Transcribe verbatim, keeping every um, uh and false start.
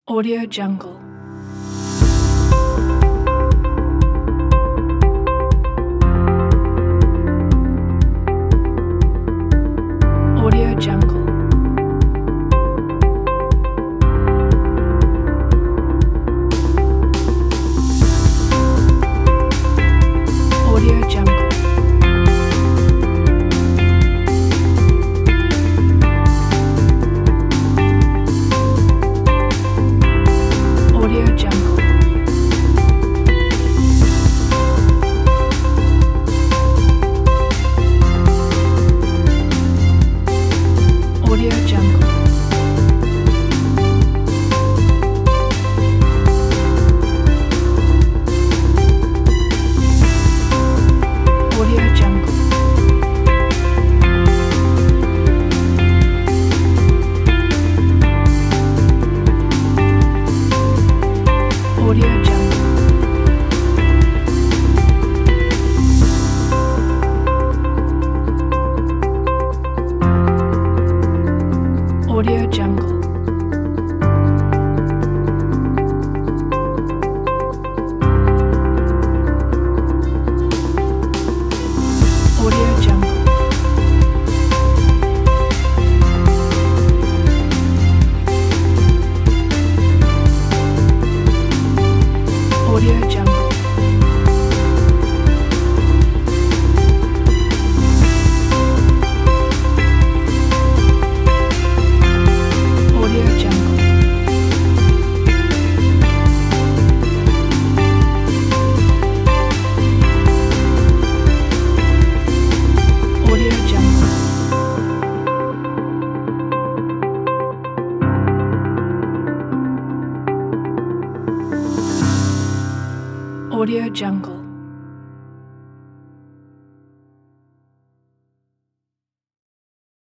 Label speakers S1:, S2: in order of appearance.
S1: Audio Jungle. Audio Jungle. Audio Jungle. Audio Jungle. Audio Jungle. Audio Jungle. Audio Jungle. Audio Jungle. Audio Jungle. Audio Jungle. Audio Jungle. Audio Jungle. Audio Jungle.